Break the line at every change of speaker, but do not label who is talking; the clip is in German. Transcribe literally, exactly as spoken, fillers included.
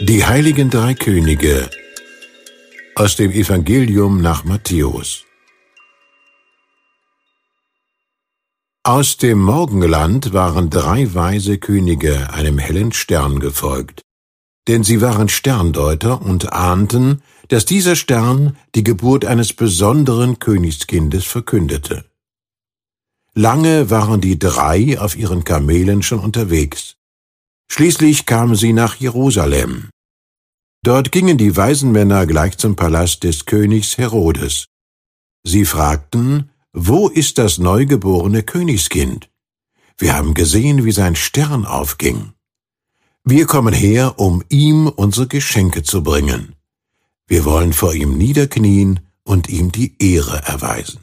Die heiligen drei Könige aus dem Evangelium nach Matthäus. Aus dem Morgenland waren drei weise Könige einem hellen Stern gefolgt, denn sie waren Sterndeuter und ahnten, dass dieser Stern die Geburt eines besonderen Königskindes verkündete. Lange waren die drei auf ihren Kamelen schon unterwegs. Schließlich kamen sie nach Jerusalem. Dort gingen die weisen Männer gleich zum Palast des Königs Herodes. Sie fragten: Wo ist das neugeborene Königskind? Wir haben gesehen, wie sein Stern aufging. Wir kommen her, um ihm unsere Geschenke zu bringen. Wir wollen vor ihm niederknien und ihm die Ehre erweisen.